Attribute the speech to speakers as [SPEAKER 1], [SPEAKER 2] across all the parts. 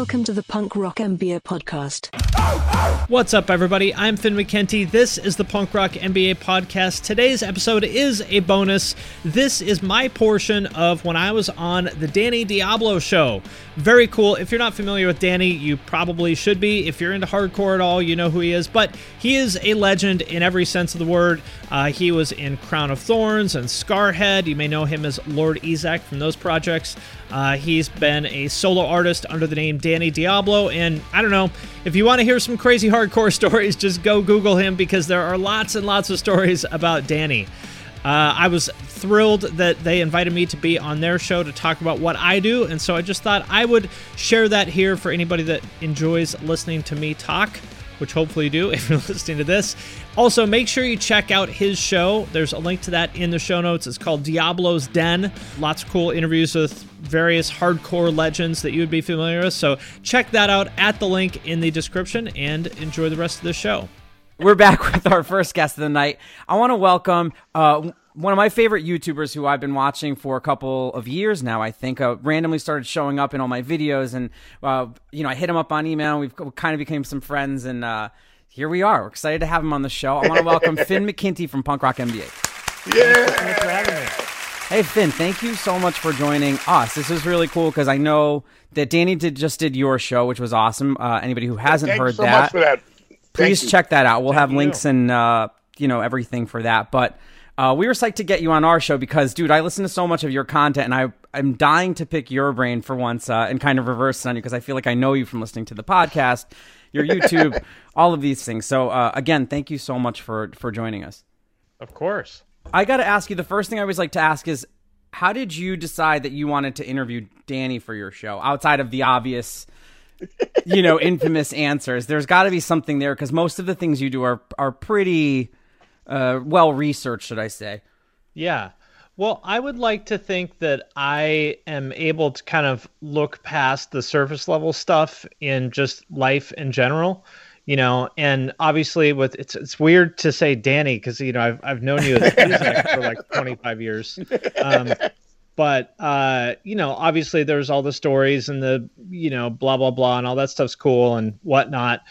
[SPEAKER 1] Welcome to the Punk Rock MBA podcast.
[SPEAKER 2] What's up, everybody? I'm Finn McKenty. This is the Punk Rock MBA podcast. Today's episode is a bonus. This is my portion of when I was on the Danny Diablo show. Very cool. If you're not familiar with Danny, you probably should be. If you're into hardcore at all, you know who he is. But he is a legend in every sense of the word. He was in Crown of Thorns and Scarhead. You may know him as Lord Ezek from those projects. He's been a solo artist under the name Danny Diablo, and I don't know, if you want to hear some crazy hardcore stories, just go Google him because there are lots and lots of stories about Danny. I was thrilled that they invited me to be on their show to talk about what I do, and so I just thought I would share that here for anybody that enjoys listening to me talk, which hopefully you do if you're listening to this. Also, make sure you check out his show. There's a link to that in the show notes. It's called Diablo's Den. Lots of cool interviews with various hardcore legends that you would be familiar with. So check that out at the link in the description and enjoy the rest of the show.
[SPEAKER 3] We're back with our first guest of the night. I want to welcome one of my favorite YouTubers who I've been watching for a couple of years now, I think. Randomly started showing up in all my videos, and I hit him up on email. We've kind of became some friends, and here we are. We're excited to have him on the show. I want to welcome Finn McKenty from Punk Rock MBA.
[SPEAKER 4] Yeah!
[SPEAKER 2] Thanks for having me.
[SPEAKER 3] Hey, Finn, thank you so much for joining us. This is really cool because I know that Danny just did your show, which was awesome. Anybody who hasn't heard
[SPEAKER 4] so much for that.
[SPEAKER 3] Please check that out. We'll have links and everything for that. But we were psyched to get you on our show because, dude, I listen to so much of your content, and I'm dying to pick your brain for once and kind of reverse it on you because I feel like I know you from listening to the podcast, your YouTube, all of these things. So, again, thank you so much for joining us.
[SPEAKER 2] Of course.
[SPEAKER 3] I got to ask you, the first thing I always like to ask is, how did you decide that you wanted to interview Danny for your show outside of the obvious infamous answers? There's got to be something there because most of the things you do are pretty well researched, should I say?
[SPEAKER 2] Yeah. Well, I would like to think that I am able to kind of look past the surface level stuff in just life in general, and obviously it's weird to say Danny because, I've known you as music for like 25 years. But, obviously there's all the stories and the, blah, blah, blah, and all that stuff's cool and whatnot.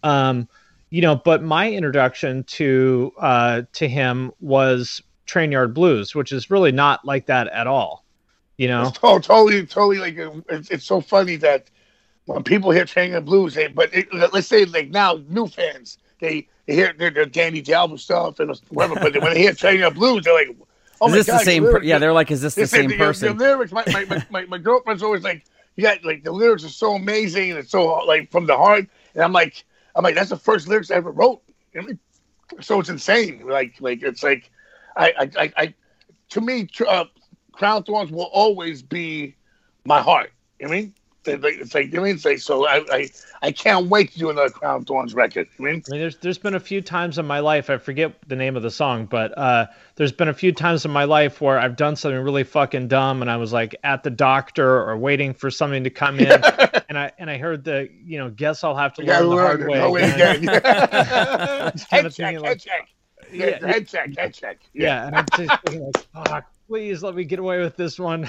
[SPEAKER 2] But my introduction to him was Train Yard Blues, which is really not like that at all.
[SPEAKER 4] It's totally like, it's so funny that when people hear Train Yard Blues, let's say like now new fans, they hear their Danny Diablo stuff and whatever, but when they hear Train Yard Blues, they're like, oh,
[SPEAKER 3] is this the same? They're like, is this the same person?
[SPEAKER 4] The lyrics, my girlfriend's always like, yeah, like the lyrics are so amazing and it's so like from the heart, and I'm like, that's the first lyrics I ever wrote. So it's insane. Like it's like, I to me, Crown Thorns will always be my heart. It's like so. I can't wait to do another Crown Thorns record.
[SPEAKER 2] There's been a few times in my life, I forget the name of the song, but there's been a few times in my life where I've done something really fucking dumb, and I was like at the doctor or waiting for something to come in, and I heard the guess I'll have to learn the hard way again.
[SPEAKER 4] Head check.
[SPEAKER 2] Yeah, and I'm just thinking like, fuck. Please let me get away with this one.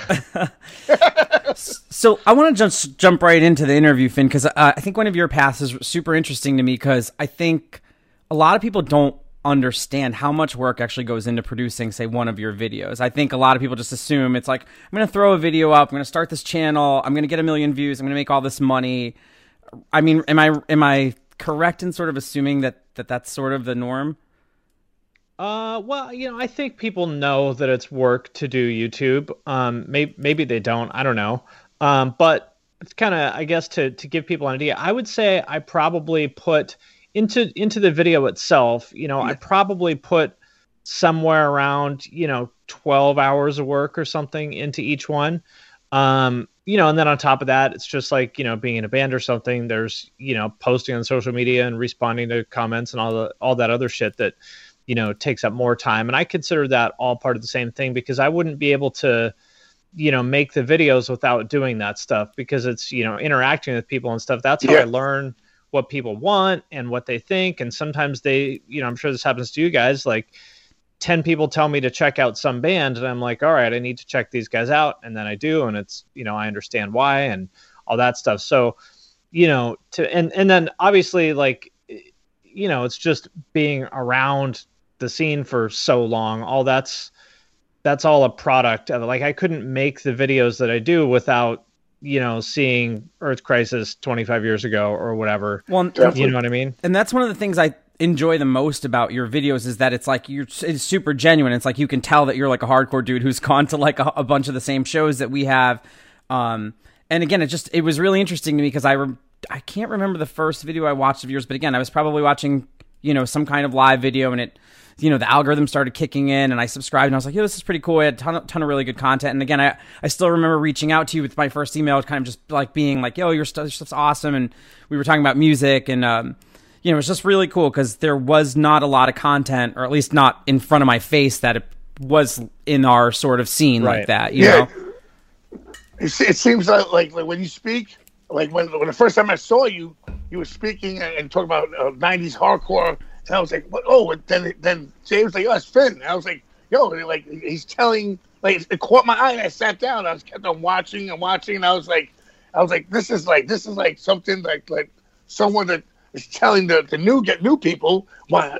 [SPEAKER 3] So I want to just jump right into the interview, Finn, because I think one of your paths is super interesting to me because I think a lot of people don't understand how much work actually goes into producing, say, one of your videos. I think a lot of people just assume it's like, I'm going to throw a video up, I'm going to start this channel, I'm going to get 1 million views, I'm going to make all this money. I mean, am I correct in sort of assuming that that's sort of the norm?
[SPEAKER 2] Well, I think people know that it's work to do YouTube. Maybe they don't. I don't know. But it's kind of, I guess, to give people an idea, I would say I probably put into the video itself, I probably put somewhere around, 12 hours of work or something into each one. And then on top of that, it's just like, being in a band or something, there's, posting on social media and responding to comments and all that other shit that, takes up more time. And I consider that all part of the same thing because I wouldn't be able to, make the videos without doing that stuff because it's, interacting with people and stuff. That's how I learn what people want and what they think. And sometimes they, I'm sure this happens to you guys, like 10 people tell me to check out some band and I'm like, all right, I need to check these guys out. And then I do. And it's, I understand why and all that stuff. So, and then obviously, like, it's just being around the scene for so long. All that's all a product of it. Like, I couldn't make the videos that I do without, seeing Earth Crisis 25 years ago or whatever.
[SPEAKER 3] Well,
[SPEAKER 2] you know what I mean?
[SPEAKER 3] And that's one of the things I enjoy the most about your videos is that it's like it's super genuine. It's like you can tell that you're like a hardcore dude who's gone to like a bunch of the same shows that we have. And again, it was really interesting to me because I can't remember the first video I watched of yours, but again, I was probably watching, some kind of live video, and it, the algorithm started kicking in, and I subscribed, and I was like, this is pretty cool. I had a ton of really good content. And again, I still remember reaching out to you with my first email, kind of just like being like, your stuff's awesome. And we were talking about music, and, it was just really cool because there was not a lot of content, or at least not in front of my face, that it was in our sort of scene like that, you know?
[SPEAKER 4] It seems like when you speak, like when the first time I saw you, you were speaking and talking about 90s hardcore, and I was like, what? Oh, and then James was like, it's Finn. And I was like, like he's telling, like it caught my eye, and I sat down. I was kept on watching, and I was like, this is like something like someone that is telling the new people what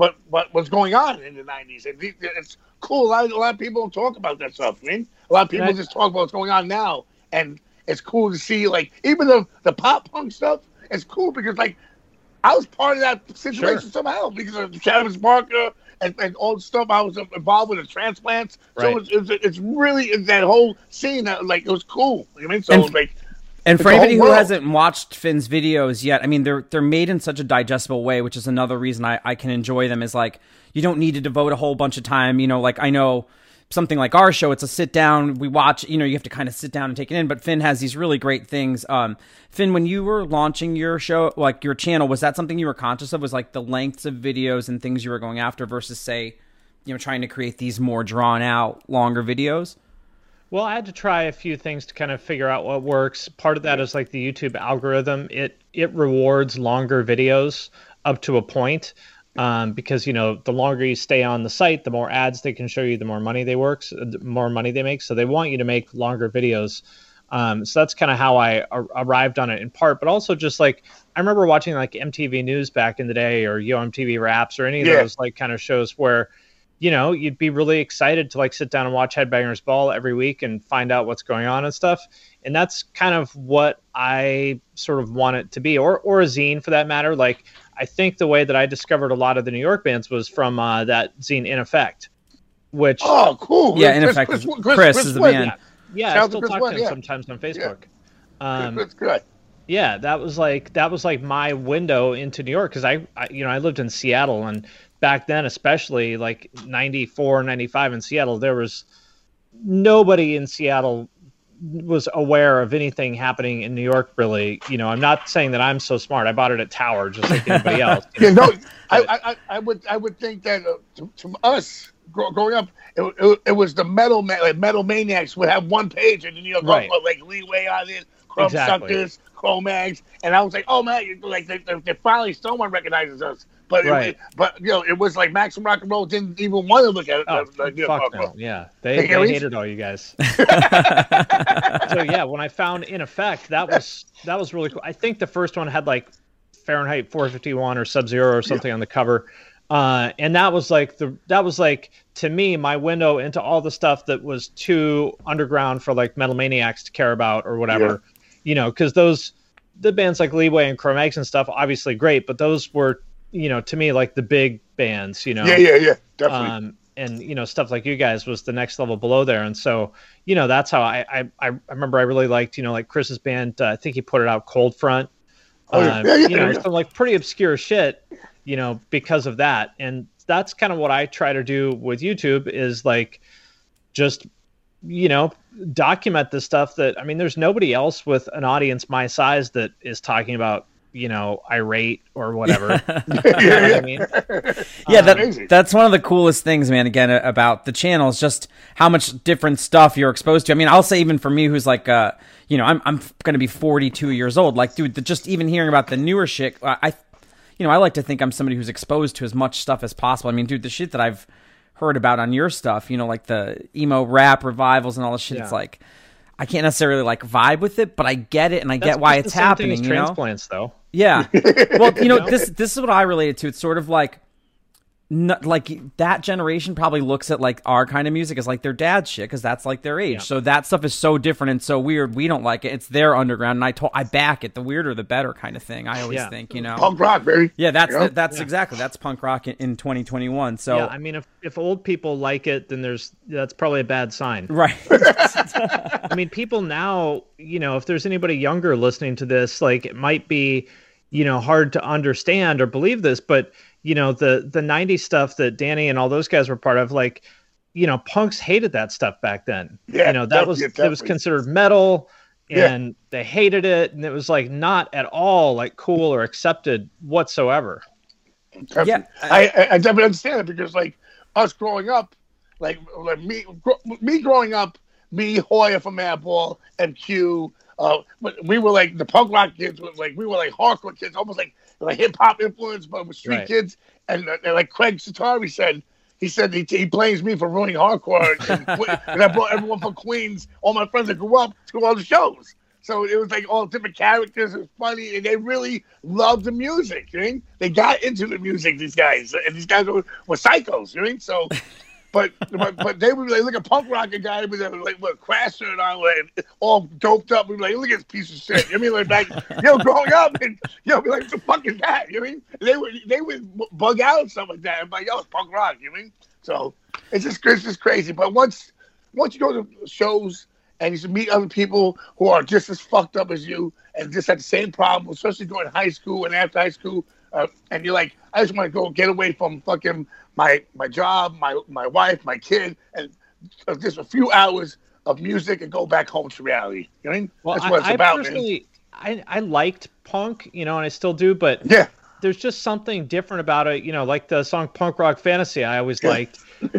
[SPEAKER 4] was going on in the 90s. And it's cool. A lot of people don't talk about that stuff. I mean, a lot of people just talk about what's going on now, and it's cool to see, like, even the pop punk stuff. It's cool because, like, I was part of that situation somehow because of Travis Barker and all the stuff. I was involved with the transplants, so it's really that whole scene that, like, it was cool. I mean, so
[SPEAKER 3] and for anybody who hasn't watched Finn's videos yet, I mean, they're made in such a digestible way, which is another reason I can enjoy them. Is like you don't need to devote a whole bunch of time. Like I know something like our show, it's a sit down, we watch, you have to kind of sit down and take it in, but Finn has these really great things. Finn, when you were launching your show, like your channel, was that something you were conscious of, was like the lengths of videos and things you were going after versus say, trying to create these more drawn out, longer videos?
[SPEAKER 2] Well, I had to try a few things to kind of figure out what works. Part of that is like the YouTube algorithm. It rewards longer videos up to a point. Because the longer you stay on the site, the more ads they can show you, the more money the more money they make. So they want you to make longer videos. So that's kind of how I arrived on it in part, but also just like I remember watching like MTV News back in the day, or MTV Raps, or any of those like kind of shows where you'd be really excited to like sit down and watch Headbangers Ball every week and find out what's going on and stuff. And that's kind of what I sort of want it to be, or a zine for that matter. Like, I think the way that I discovered a lot of the New York bands was from that zine In Effect, which...
[SPEAKER 4] Oh, cool.
[SPEAKER 3] Yeah, In Effect. Chris is the man.
[SPEAKER 2] Yeah, I still talk to him sometimes on Facebook.
[SPEAKER 4] That's good.
[SPEAKER 2] Yeah, that was like my window into New York, because I lived in Seattle, and back then, especially like 94, 95 in Seattle, there was nobody in Seattle was aware of anything happening in New York, really. I'm not saying that I'm so smart. I bought it at Tower, just like anybody else.
[SPEAKER 4] I would think that to us growing up, it was the Metal Maniacs would have one page in the New York, like Leeway on it, Crumb Suckers, Cro-Mags, and I was like, oh man, like they finally someone recognizes us. But it was like Maximum Rock and Roll didn't even want to look at it.
[SPEAKER 2] Oh, fuck no. Yeah, they hated all you guys. So yeah, when I found In Effect, that was really cool. I think the first one had like Fahrenheit 451 or Sub-Zero or something on the cover, and that was like to me my window into all the stuff that was too underground for like Metal Maniacs to care about or whatever. Because the bands like Leeway and Cro-Mags and stuff, obviously great, but those were, to me, like the big bands,
[SPEAKER 4] Yeah, definitely.
[SPEAKER 2] And, stuff like you guys was the next level below there. And so, that's how I remember I really liked, like Chris's band, I think he put it out, Cold Front. Some like pretty obscure shit, because of that. And that's kind of what I try to do with YouTube is like, just, document the stuff that, there's nobody else with an audience my size that is talking about, irate or whatever.
[SPEAKER 3] That's one of the coolest things, man, again, about the channel is just how much different stuff you're exposed to. I'll say even for me, who's like, I'm going to be 42 years old. Like, dude, just even hearing about the newer shit, I like to think I'm somebody who's exposed to as much stuff as possible. Dude, the shit that I've heard about on your stuff, like the emo rap revivals and all this shit, it's like, I can't necessarily like vibe with it, but I get it and I get why it's happening.
[SPEAKER 2] The same thing as transplants, though.
[SPEAKER 3] Yeah. Well, this is what I related to. It's sort of like that generation probably looks at like our kind of music as like their dad's shit because that's like their age. Yeah. So that stuff is so different and so weird. We don't like it. It's their underground, and I back it. The weirder, the better kind of thing. I always think,
[SPEAKER 4] punk rock, baby.
[SPEAKER 3] Yeah, that's exactly that's punk rock in 2021. So
[SPEAKER 2] yeah, I mean, if old people like it, then that's probably a bad sign,
[SPEAKER 3] right?
[SPEAKER 2] I mean, people now, if there's anybody younger listening to this, like it might be, hard to understand or believe this, but the 90s stuff that Danny and all those guys were part of, like, punks hated that stuff back then.
[SPEAKER 4] Yeah,
[SPEAKER 2] that was considered metal, and they hated it, and it was like not at all like cool or accepted whatsoever.
[SPEAKER 4] Definitely. Yeah, I definitely understand it because like us growing up, like me growing up, me, Hoya from Madball, and Q, we were like the punk rock kids. We were like hardcore kids, almost like hip hop influence, but with street kids. And like Craig Satari said, he blames me for ruining hardcore, and I brought everyone from Queens, all my friends that grew up, to all the shows. So it was like all different characters. It was funny, and they really loved the music. They got into the music. These guys, and these guys were psychos. So. But they would be like, look at punk rock guy with like crash shirt on, like, all doped up. We'd be like, look at this piece of shit. Like back, growing up, and be like, what the fuck is that? They would bug out and stuff like that. And like, it's punk rock. So it's just crazy. But once you go to shows and you meet other people who are just as fucked up as you and just had the same problem, especially during high school and after high school, and you're like, I just want to go get away from fucking my job, my wife, my kid, and just a few hours of music and go back home to reality. Well, that's what it's about.
[SPEAKER 2] Personally, I liked punk, and I still do, but there's just something different about it. Like the song "Punk Rock Fantasy," I always liked.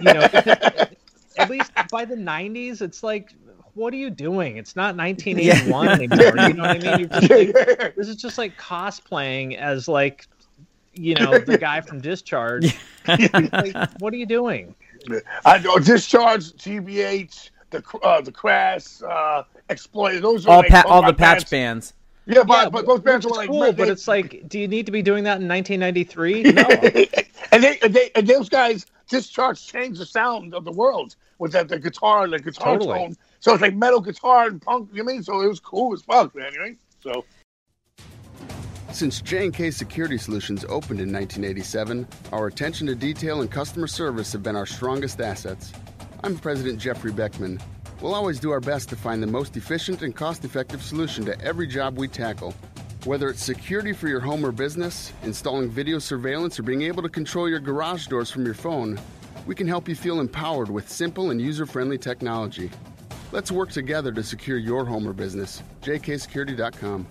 [SPEAKER 2] At least by the '90s, it's like, what are you doing? It's not 1981 anymore. You know what I mean? You're just like, this is just like cosplaying as like, the guy from Discharge. Like, what are you doing?
[SPEAKER 4] I know Discharge, GBH, the Crass, Exploited. Those are
[SPEAKER 3] all the patch bands.
[SPEAKER 4] Yeah, but those bands were like
[SPEAKER 2] cool. But it's like, do you need to be doing that in 1993?
[SPEAKER 4] No. and those guys, Discharge changed the sound of the world with the guitar tone. So it's like metal guitar and punk. So it was cool as fuck, man. So.
[SPEAKER 5] Since J&K Security Solutions opened in 1987, our attention to detail and customer service have been our strongest assets. I'm President Jeffrey Beckman. We'll always do our best to find the most efficient and cost-effective solution to every job we tackle. Whether it's security for your home or business, installing video surveillance, or being able to control your garage doors from your phone, we can help you feel empowered with simple and user-friendly technology. Let's work together to secure your home or business. jksecurity.com.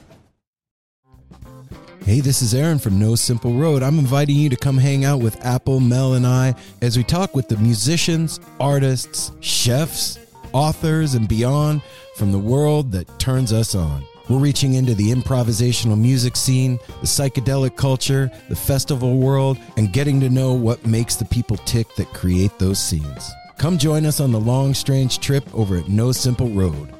[SPEAKER 6] Hey, this is Aaron from No Simple Road. I'm inviting you to come hang out with Apple, Mel, and I as we talk with the musicians, artists, chefs, authors, and beyond from the world that turns us on. We're reaching into the improvisational music scene, the psychedelic culture, the festival world, and getting to know what makes the people tick that create those scenes. Come join us on the long, strange trip over at No Simple Road.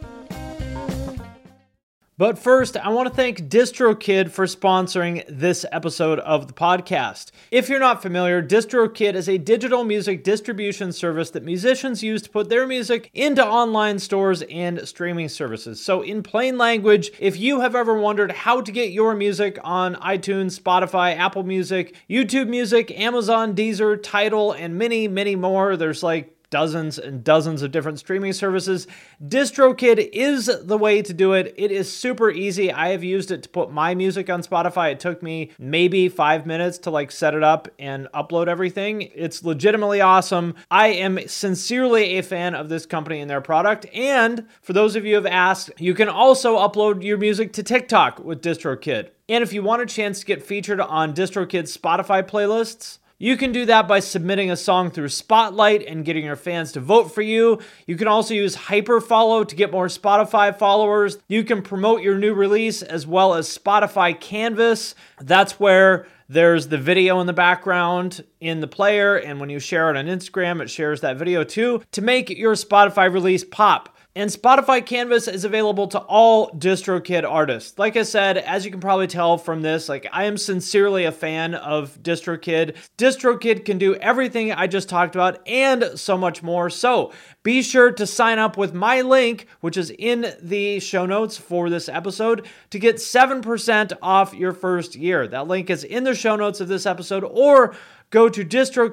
[SPEAKER 2] But first, I want to thank DistroKid for sponsoring this episode of the podcast. If you're not familiar, DistroKid is a digital music distribution service that musicians use to put their music into online stores and streaming services. So in plain language, if you have ever wondered how to get your music on iTunes, Spotify, Apple Music, YouTube Music, Amazon, Deezer, Tidal, and many, many more, there's like dozens and dozens of different streaming services. DistroKid is the way to do it. It is super easy. I have used it to put my music on Spotify. It took me maybe 5 minutes to like set it up and upload everything. It's legitimately awesome. I am sincerely a fan of this company and their product. And for those of you who have asked, you can also upload your music to TikTok with DistroKid. And if you want a chance to get featured on DistroKid's Spotify playlists, you can do that by submitting a song through Spotlight and getting your fans to vote for you. You can also use Hyperfollow to get more Spotify followers. You can promote your new release as well as Spotify Canvas. That's where there's the video in the background in the player, and when you share it on Instagram, it shares that video too to make your Spotify release pop. And Spotify Canvas is available to all DistroKid artists. Like I said, as you can probably tell from this, like I am sincerely a fan of DistroKid. DistroKid can do everything I just talked about and so much more. So be sure to sign up with my link, which is in the show notes for this episode, to get 7% off your first year. That link is in the show notes of this episode, or go to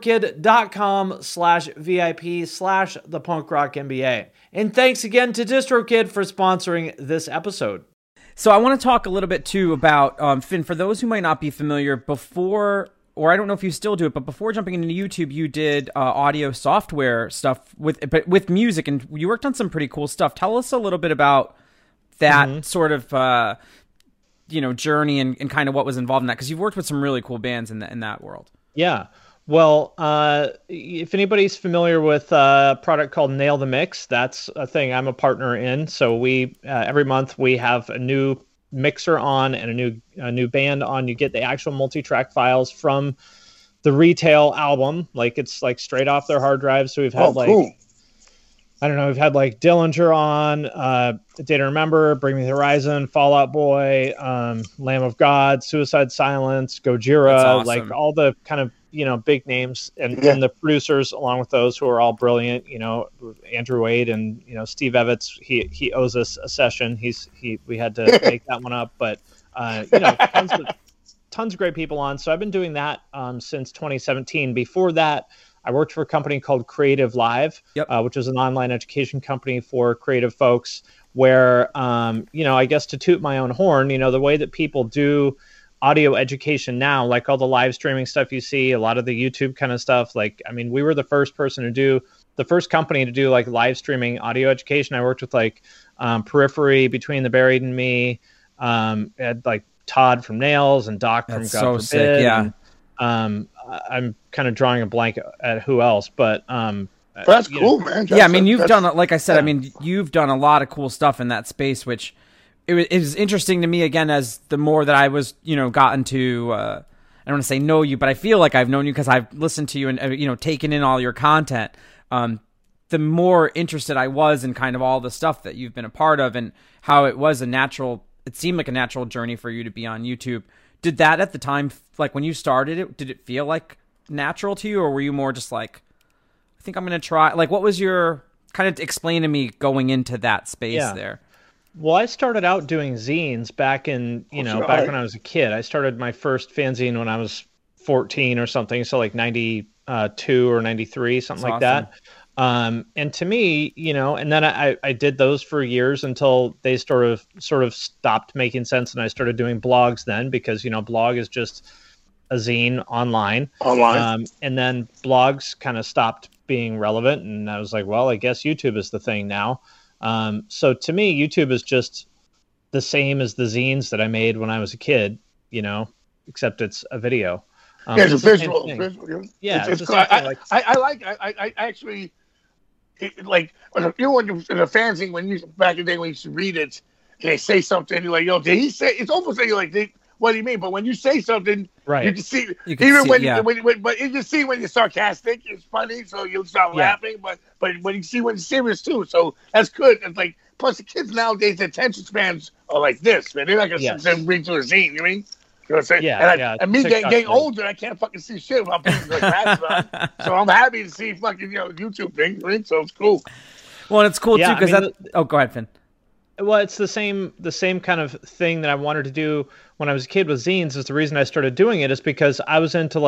[SPEAKER 2] distrokid.com/VIP/thepunkrockmba. And thanks again to DistroKid for sponsoring this episode.
[SPEAKER 3] So I want to talk a little bit too about, Finn, for those who might not be familiar, before, or I don't know if you still do it, but before jumping into YouTube, you did audio software stuff with music, and you worked on some pretty cool stuff. Tell us a little bit about that sort of, journey and kind of what was involved in that, because you've worked with some really cool bands in that world.
[SPEAKER 2] Yeah. Well, if anybody's familiar with a product called Nail the Mix, that's a thing I'm a partner in. So we every month we have a new mixer on and a new band on. You get the actual multi-track files from the retail album, like it's like straight off their hard drive. So we've had cool. We've had like Dillinger on, Day to Remember, Bring Me the Horizon, Fall Out Boy, Lamb of God, Suicide Silence, Gojira,
[SPEAKER 3] awesome.
[SPEAKER 2] Like all the kind of, big names and the producers along with those who are all brilliant, Andrew Wade and, Steve Evans, he owes us a session. We had to make that one up, but, tons of great people on. So I've been doing that since 2017. Before that, I worked for a company called Creative Live, which is an online education company for creative folks where, I guess to toot my own horn, the way that people do audio education now, like all the live streaming stuff you see, a lot of the YouTube kind of stuff. We were the first company to do like live streaming audio education. I worked with Periphery, Between the Buried and Me, had like Todd from Nails and Doc from God Forbid.
[SPEAKER 3] Sick, yeah.
[SPEAKER 2] And, I'm kind of drawing a blank at who else, but
[SPEAKER 4] that's cool, man.
[SPEAKER 3] You've done, like I said, you've done a lot of cool stuff in that space, which it was interesting to me again as the more that I was, gotten to, I don't want to say know you, but I feel like I've known you because I've listened to you and, taken in all your content. The more interested I was in kind of all the stuff that you've been a part of and how it seemed like a natural journey for you to be on YouTube. Did that at the time, like when you started it, did it feel like natural to you, or were you more just like, I think I'm going to try? Like, what was your kind of explain to me going into that space there?
[SPEAKER 2] Well, I started out doing zines back in, back when I was a kid. I started my first fanzine when I was 14 or something, so like 92 or 93, something like that. And to me, and then I did those for years until they sort of stopped making sense. And I started doing blogs then because, blog is just a zine online. And then blogs kind of stopped being relevant. And I was like, well, I guess YouTube is the thing now. So to me, YouTube is just the same as the zines that I made when I was a kid, except it's a video.
[SPEAKER 4] It's a visual.
[SPEAKER 2] Yeah.
[SPEAKER 4] It's cool. I actually, when you're in a fanzine, when you back in the day when you used to read it, and they say something, you're like, yo, did he say? It's almost like you're like, what do you mean? But when you say something,
[SPEAKER 2] right,
[SPEAKER 4] you can see. But you can see when you're sarcastic, it's funny, so you'll start laughing. But when you see when it's serious too, so that's good. It's like plus the kids nowadays, their attention spans are like this, man. They're not gonna sit and read through a zine. You know what I mean? You know what I'm saying? And me getting older, I can't fucking see shit without putting like glasses on. So I'm happy to see fucking YouTube things, right? So it's cool.
[SPEAKER 3] Well, and it's cool too because go ahead, Finn.
[SPEAKER 2] Well, it's the same kind of thing that I wanted to do when I was a kid with zines. Is the reason I started doing it is because I was into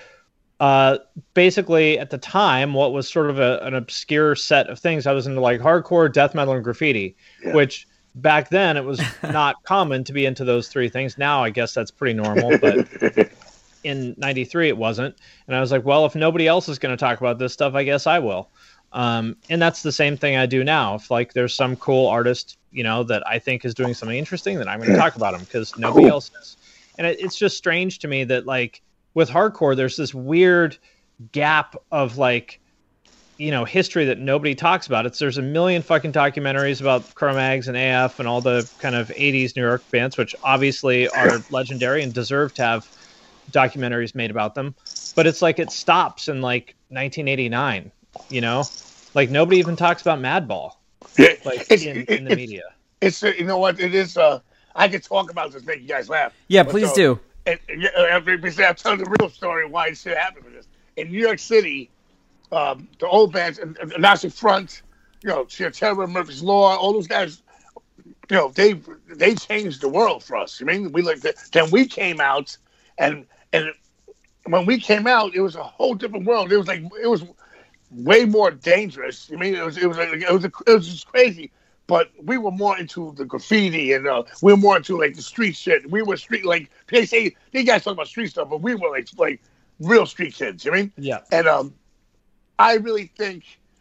[SPEAKER 2] basically at the time what was sort of an obscure set of things. I was into like hardcore, death metal, and graffiti, which back then it was not common to be into those three things. Now I guess that's pretty normal, but in 93 it wasn't. And I was like, well, if nobody else is going to talk about this stuff, I guess I will. And that's the same thing I do now. If like there's some cool artist, that I think is doing something interesting, then I'm going to talk about them because nobody else is. And it's just strange to me that like with hardcore, there's this weird gap of like, history that nobody talks about. There's a million fucking documentaries about Cro-Mags and AF and all the kind of 80s New York bands, which obviously are legendary and deserve to have documentaries made about them. But it's like it stops in like 1989, like nobody even talks about Madball.
[SPEAKER 4] Yeah,
[SPEAKER 2] like
[SPEAKER 4] it's,
[SPEAKER 2] in the media.
[SPEAKER 4] It's you know what it is. I could talk about this, make you guys laugh.
[SPEAKER 3] Yeah, please do.
[SPEAKER 4] I'll tell the real story why this shit happened with this. In New York City, the old bands, and Nazi Front, you know, Sheer Terror, Murphy's Law, all those guys, you know, they changed the world for us. I mean, then we came out, and when we came out, it was a whole different world. It was way more dangerous. I mean, it was just crazy. But we were more into the graffiti, and we were more into like the street shit. We were street, like they say, these guys talk about street stuff, but we were like real street kids. You know what I mean?
[SPEAKER 2] Yeah.
[SPEAKER 4] And I really think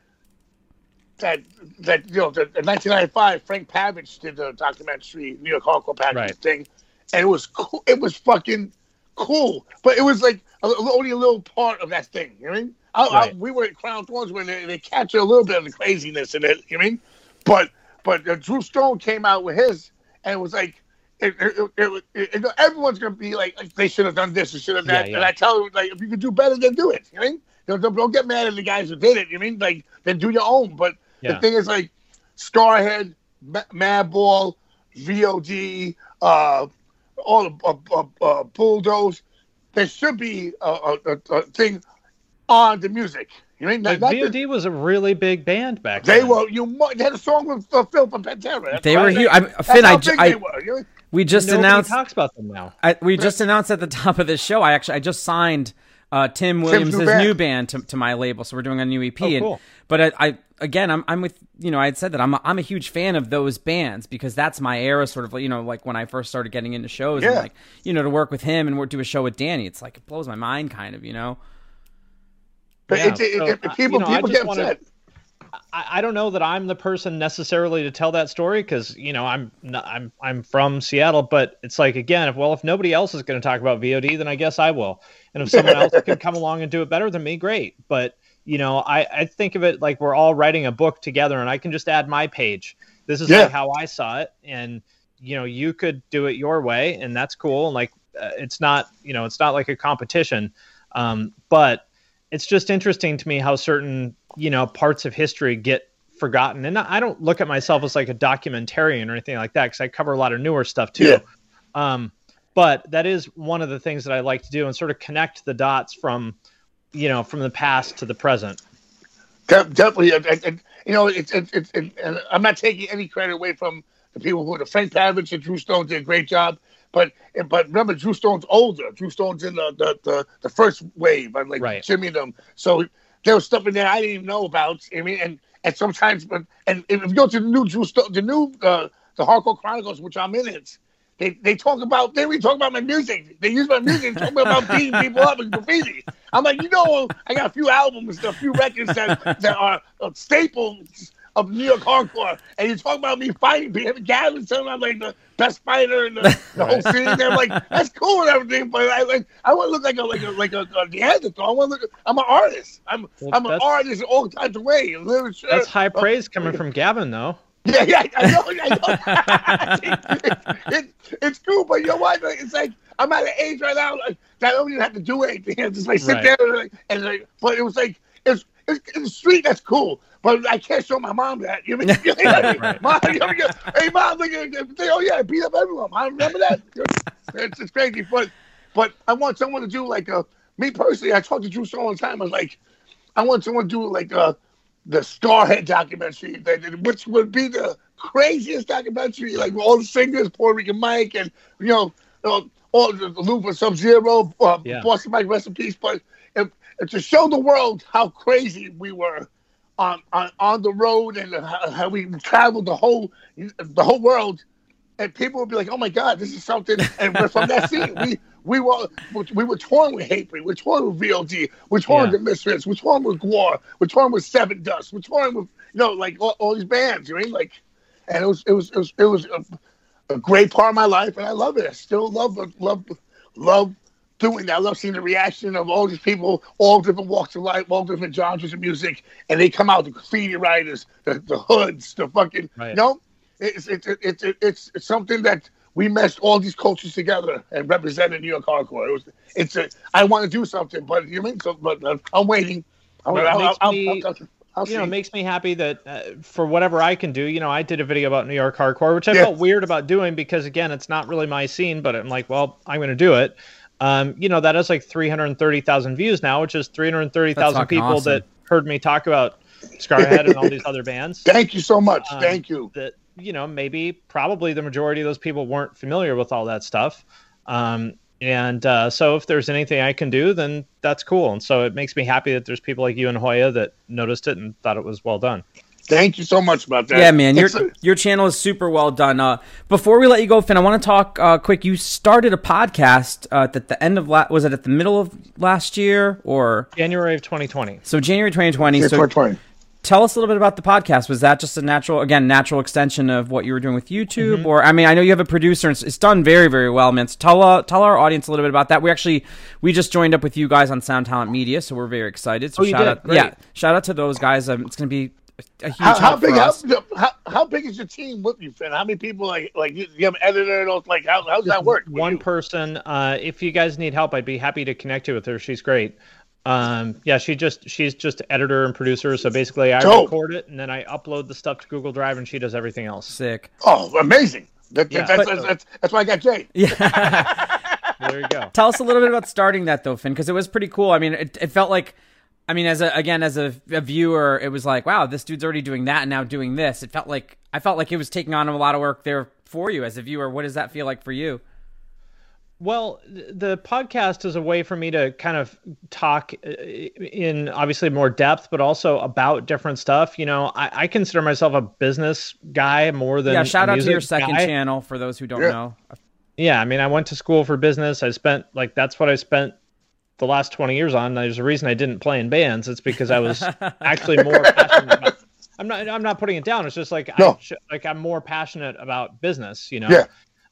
[SPEAKER 4] that you know, in 1995, Frank Pavich did the documentary New York Hardcore Package thing, and it was cool. It was fucking cool, but it was like only a little part of that thing. You know what I mean? We were at Crown Thorns when they captured a little bit of the craziness in it. You know what I mean? But Drew Stone came out with his, and it was like, everyone's gonna be like they should have done this, they should have that. And I tell them, like, if you could do better, then do it. You know what I mean? Don't get mad at the guys who did it. You know what I mean? Like, then do your own. But the thing is, like, Scarhead, Madball, VOD, all the Bulldoze, there should be a thing on the music. You mean
[SPEAKER 2] VOD was a really big band back
[SPEAKER 4] then. They had a song with Phil from Pantera.
[SPEAKER 3] They were huge. Finn, we just announced.
[SPEAKER 2] Nobody talks about them now.
[SPEAKER 3] We just announced at the top of this show. I just signed Tim Williams' new band to my label, so we're doing a new EP.
[SPEAKER 2] Oh, cool.
[SPEAKER 3] But I'm with, you know, I had said that I'm a huge fan of those bands because that's my era, sort of, you know, like when I first started getting into shows, and like, you know, to work with him and do a show with Danny, it's like it blows my mind, kind of, you know.
[SPEAKER 4] But people get upset.
[SPEAKER 2] I don't know that I'm the person necessarily to tell that story because, you know, I'm from Seattle, but it's like, again, if nobody else is going to talk about VOD, then I guess I will. And if someone else can come along and do it better than me, great. But, you know, I think of it like we're all writing a book together, and I can just add my page. This is like how I saw it, and, you know, you could do it your way, and that's cool. And like, it's not like a competition, but it's just interesting to me how certain, you know, parts of history get forgotten. And I don't look at myself as like a documentarian or anything like that, because I cover a lot of newer stuff too. But that is one of the things that I like to do, and sort of connect the dots from, you know, from the past to the present.
[SPEAKER 4] Definitely. And, you know, and I'm not taking any credit away from the people who the Frank Pavich and Drew Stone did a great job. But remember, Drew Stone's older. Drew Stone's in the first wave, like Jimmy and them. So there was stuff in there I didn't even know about. I mean, and sometimes, and if you go to the new Drew Stone, the Hardcore Chronicles, which I'm in it, they talk about my music. They use my music to talk about beating people up and graffiti. I'm like, you know, I got a few albums, a few records that are staples of New York hardcore, and you talk about me fighting, being Gavin, telling I'm like the best fighter in the whole scene. And I'm like, that's cool and everything, but I want to look like a Neanderthal. I'm an artist. I'm an artist in all kinds of ways. Literature.
[SPEAKER 2] That's high praise coming from Gavin, though.
[SPEAKER 4] Yeah, I know. It's cool, but you know what? It's like I'm at an age right now that I don't even have to do anything. I just like sit there but it was like it's in the street. That's cool. But I can't show my mom that. You mean, Mom, hey, Mom, look at it. Oh, yeah, I beat up everyone. I remember that. It's crazy. But I want someone to do like me personally, I talk to Drew Stone all the time. I was like, I want someone to do like the Scarhead documentary, which would be the craziest documentary, like with all the singers, Puerto Rican Mike, and, you know, all the Lupa Sub-Zero, Boston Mike, rest in peace. But to show the world how crazy we were on the road, and how we traveled the whole world, and people would be like, "Oh my God, this is something!" And we're from that scene. We were torn with Hatebreed, we're torn with VOD, we're torn with Misfits, we're torn with Gwar, we're torn with Seven Dust, we're torn with, you know, like all these bands. You know, like, and it was a great part of my life, and I love it. I still love doing that. I love seeing the reaction of all these people, all different walks of life, all different genres of music, and they come out, the graffiti writers, the hoods, the fucking, you know, it's something that we meshed all these cultures together and represented New York hardcore. I want to do something, but you mean so? But I'm waiting.
[SPEAKER 2] it makes me happy that for whatever I can do, I did a video about New York hardcore, which I felt weird about doing because, again, it's not really my scene, but I'm like, well, I'm going to do it. That has like 330,000 views now, which is 330,000 people awesome. That heard me talk about Scarhead and all these other bands.
[SPEAKER 4] Thank you so much. Thank you.
[SPEAKER 2] That, probably the majority of those people weren't familiar with all that stuff. So if there's anything I can do, then that's cool. And so it makes me happy that there's people like you and Hoya that noticed it and thought it was well done.
[SPEAKER 4] Thank you so much about that.
[SPEAKER 3] Yeah, man, your channel is super well done. Before we let you go, Finn, I want to talk quick. You started a podcast at the end of was it at the middle of last year or
[SPEAKER 2] January of 2020?
[SPEAKER 3] So January 2020. So
[SPEAKER 4] 2020.
[SPEAKER 3] Tell us a little bit about the podcast. Was that just a natural extension of what you were doing with YouTube? Mm-hmm. Or, I know you have a producer, and it's done very, very well, man. So tell our audience a little bit about that. We just joined up with you guys on Sound Talent Media, so we're very excited. So shout out to those guys. It's going to be a huge help for us.
[SPEAKER 4] How big is your team with you, Finn? How many people, like you have an editor and all, like, how's that work?
[SPEAKER 2] One person. If you guys need help, I'd be happy to connect you with her. She's great. She's just editor and producer. So basically I record it and then I upload the stuff to Google Drive and she does everything else.
[SPEAKER 3] Sick.
[SPEAKER 4] Oh, amazing. That's why I got Jay.
[SPEAKER 3] Yeah.
[SPEAKER 2] There you go.
[SPEAKER 3] Tell us a little bit about starting that though, Finn, because it was pretty cool. It felt like, as a viewer, it was like, wow, this dude's already doing that and now doing this. I felt like it was taking on a lot of work there for you as a viewer. What does that feel like for you?
[SPEAKER 2] Well, the podcast is a way for me to kind of talk in obviously more depth, but also about different stuff. I consider myself a business guy more than
[SPEAKER 3] shout out to your second channel for those who don't know.
[SPEAKER 2] Yeah, I went to school for business. I spent that's what I spent the last 20 years on. There's a reason I didn't play in bands. It's because I was actually more passionate about. I'm not putting it down. It's just I'm more passionate about business. Yeah.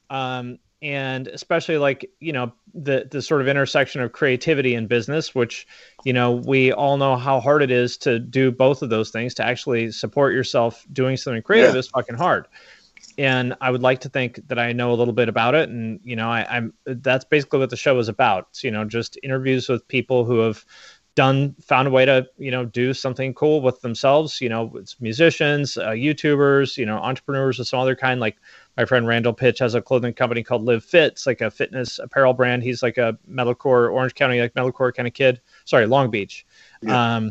[SPEAKER 2] And especially the sort of intersection of creativity and business, which, we all know how hard it is to do both of those things. To actually support yourself doing something creative is fucking hard. And I would like to think that I know a little bit about it. And, that's basically what the show is about. It's, just interviews with people who have found a way to, do something cool with themselves. It's musicians, YouTubers, entrepreneurs of some other kind. Like my friend Randall Pitch has a clothing company called Live Fit. It's like a fitness apparel brand. He's like a metalcore, Orange County, like metalcore kind of kid. Sorry, Long Beach. Yeah.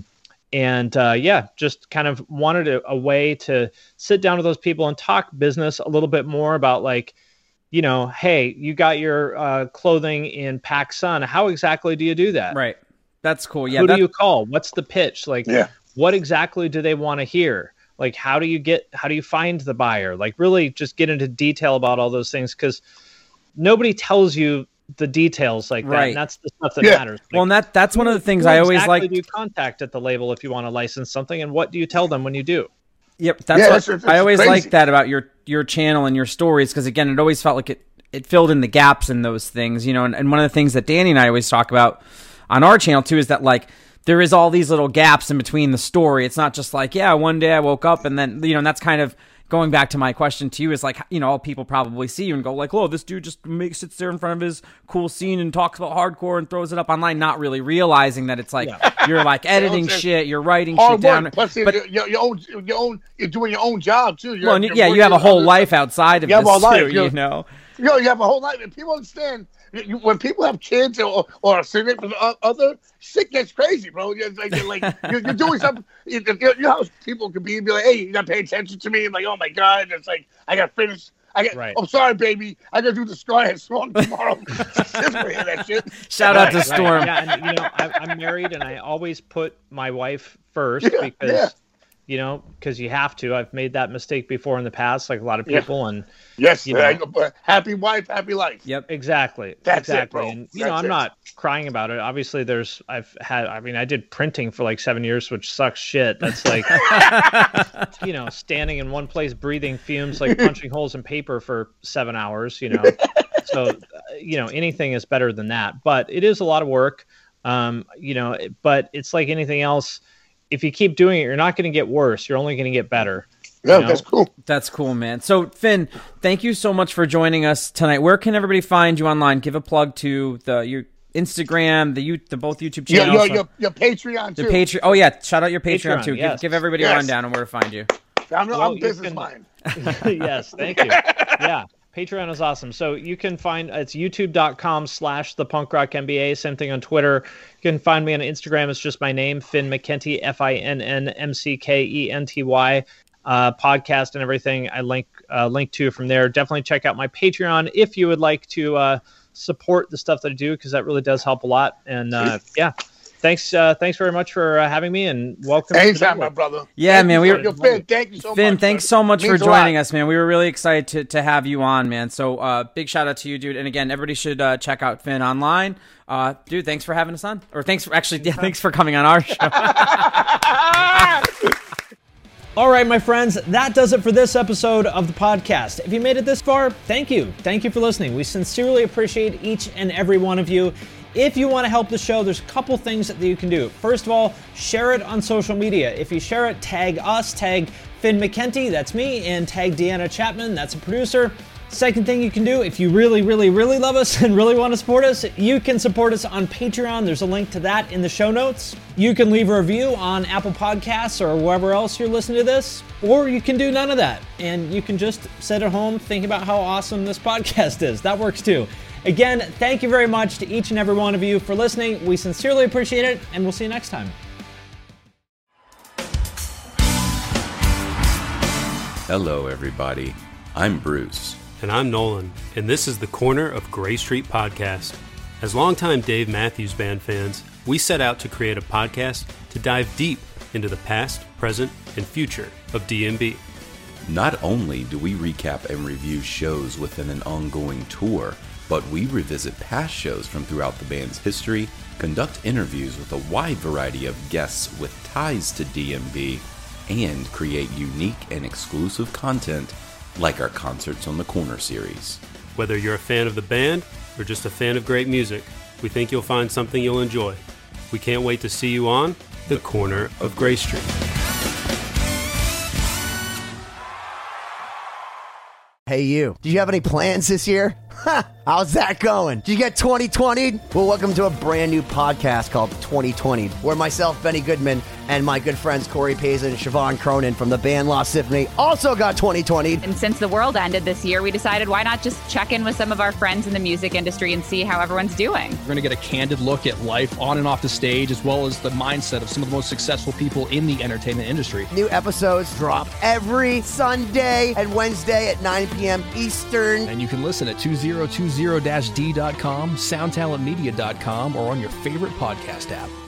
[SPEAKER 2] Just kind of wanted a way to sit down with those people and talk business a little bit more about hey, you got your clothing in PacSun. How exactly do you do that?
[SPEAKER 3] Right. That's cool. Yeah.
[SPEAKER 2] Who do you call? What's the pitch? What exactly do they want to hear? How do you find the buyer? Really just get into detail about all those things, because nobody tells you the details like that.
[SPEAKER 3] Right.
[SPEAKER 2] And that's the stuff that matters.
[SPEAKER 3] Well, and that's one of the things I always like.
[SPEAKER 2] Do you contact at the label if you want to license something, and what do you tell them when you do?
[SPEAKER 3] Yep. That's I always like that about your channel and your stories, because again, it always felt like it filled in the gaps in those things, and one of the things that Danny and I always talk about on our channel too is that there is all these little gaps in between the story. It's not just one day I woke up and then, and that's kind of going back to my question to you is all people probably see you and go oh, this dude just sits there in front of his cool scene and talks about hardcore and throws it up online, not really realizing that it's you're editing shit, you're writing shit down.
[SPEAKER 4] Plus, but you're doing your own job too.
[SPEAKER 3] You have a whole life outside of this too, you
[SPEAKER 4] have a whole life, and people understand. When people have kids or a significant other, shit gets crazy, bro. You're doing something. You know how people can be like, hey, you got to pay attention to me. I'm like, oh my God. It's I got to finish. I'm sorry, baby. I got to do the Scarhead song tomorrow. That shit.
[SPEAKER 3] Shout out to Storm.
[SPEAKER 2] Yeah, and I'm married, and I always put my wife first because you have to. I've made that mistake before in the past, like a lot of people, and
[SPEAKER 4] happy wife, happy life.
[SPEAKER 3] Yep,
[SPEAKER 2] exactly.
[SPEAKER 4] That's
[SPEAKER 2] exactly.
[SPEAKER 4] it, bro.
[SPEAKER 2] And I'm not crying about it. Obviously, I did printing for 7 years, which sucks shit. That's standing in one place, breathing fumes, punching holes in paper for 7 hours. So anything is better than that. But it is a lot of work. But it's like anything else. If you keep doing it, you're not going to get worse. You're only going to get better.
[SPEAKER 4] Yeah, that's cool.
[SPEAKER 3] That's cool, man. So, Finn, thank you so much for joining us tonight. Where can everybody find you online? Give a plug to Instagram, the both YouTube channels.
[SPEAKER 4] Your Patreon too.
[SPEAKER 3] The Patreon. Oh yeah, shout out your Patreon too.
[SPEAKER 2] Yes.
[SPEAKER 3] Give everybody a rundown on where to find you.
[SPEAKER 4] I'm business mind.
[SPEAKER 2] Yes, thank you. Yeah, Patreon is awesome. So you can find, it's youtube.com/thepunkrockmba. Same thing on Twitter. You can find me on Instagram. It's just my name, Finn McKenty, FINNMCKENTY. Podcast and everything I link to from there. Definitely check out my Patreon if you would like to support the stuff that I do, because that really does help a lot. And thanks very much for having me, and welcome.
[SPEAKER 4] Anytime, my brother.
[SPEAKER 3] Yeah,
[SPEAKER 4] Finn,
[SPEAKER 3] man.
[SPEAKER 4] Thank you so much.
[SPEAKER 3] Finn, thanks so much for
[SPEAKER 4] Means
[SPEAKER 3] joining us, man. We were really excited to have you on, man. So big shout out to you, dude. And again, everybody should check out Finn online. Dude, thanks for having us on. Or thanks for coming on our show.
[SPEAKER 2] All right, my friends, that does it for this episode of the podcast. If you made it this far, thank you. Thank you for listening. We sincerely appreciate each and every one of you. If you want to help the show, there's a couple things that you can do. First of all, share it on social media. If you share it, tag us, tag Finn McKenty, that's me, and tag Deanna Chapman, that's a producer. Second thing you can do, if you really, really, really love us and really want to support us, you can support us on Patreon. There's a link to that in the show notes. You can leave a review on Apple Podcasts or wherever else you're listening to this, or you can do none of that, and you can just sit at home thinking about how awesome this podcast is. That works too. Again, thank you very much to each and every one of you for listening. We sincerely appreciate it, and we'll see you next time.
[SPEAKER 7] Hello, everybody. I'm Bruce.
[SPEAKER 8] And I'm Nolan, and this is the Corner of Gray Street podcast. As longtime Dave Matthews Band fans, we set out to create a podcast to dive deep into the past, present, and future of DMB.
[SPEAKER 7] Not only do we recap and review shows within an ongoing tour, but we revisit past shows from throughout the band's history, conduct interviews with a wide variety of guests with ties to DMB, and create unique and exclusive content like our Concerts on the Corner series.
[SPEAKER 8] Whether you're a fan of the band or just a fan of great music, we think you'll find something you'll enjoy. We can't wait to see you on the Corner of Gray Street.
[SPEAKER 9] Hey you, do you have any plans this year? How's that going? Did you get 2020'd? Well, welcome to a brand new podcast called 2020'd, where myself, Benny Goodman, and my good friends Corey Paisley and Siobhan Cronin from the band Lost Symphony also got 2020'd.
[SPEAKER 10] And since the world ended this year, we decided why not just check in with some of our friends in the music industry and see how everyone's doing.
[SPEAKER 11] We're going to get a candid look at life on and off the stage, as well as the mindset of some of the most successful people in the entertainment industry.
[SPEAKER 9] New episodes drop every Sunday and Wednesday at 9 p.m. Eastern.
[SPEAKER 11] And you can listen at 2020-d.com, soundtalentmedia.com, or on your favorite podcast app.